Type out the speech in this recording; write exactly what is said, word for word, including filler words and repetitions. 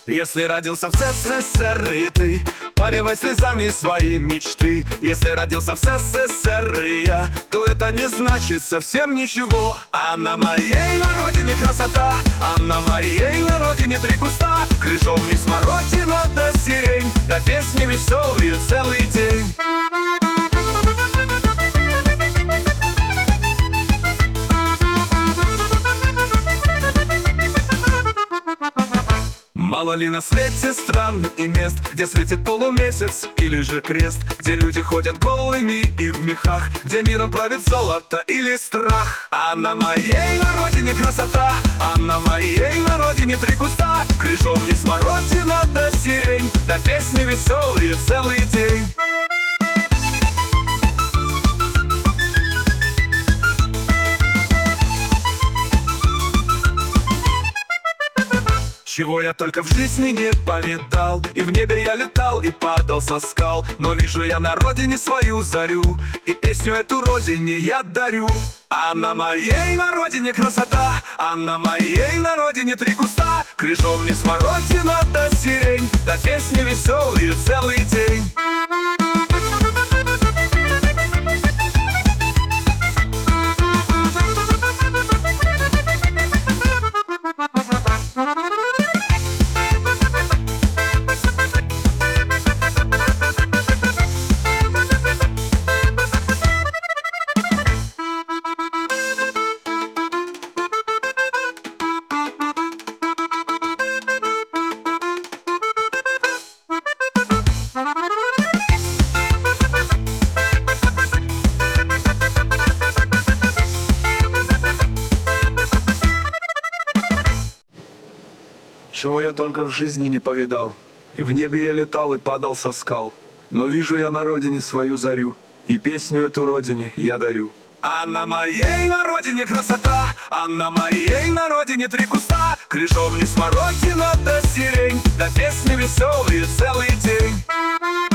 Если родился в СССР и ты, поливай слезами свои мечты. Если родился в СССР и я, то это не значит совсем ничего. А на моей на родине красота, а на моей на родине три куста. Крыжовник, смородина да сирень, да песни веселые целый день. Мало ли на свете стран и мест, где светит полумесяц или же крест, где люди ходят голыми и в мехах, где миром правит золото или страх. А на моей на родине красота, а на моей на родине три куста. Крыжовник, смородина да сирень, да песни веселые целый день. Чего я только в жизни не повидал, и в небе я летал и падал со скал. Но вижу я на родине свою зарю, и песню эту родине я дарю. А на моей на родине красота, а на моей на родине три куста. Крыжовник, смородина да сирень, да песни веселые целый день. Чего я только в жизни не повидал, и в небе я летал и падал со скал. Но вижу я на родине свою зарю, и песню эту родине я дарю. А на моей на родине красота, а на моей на родине три куста. Крыжовник, смородина да сирень, да песни веселые целый день.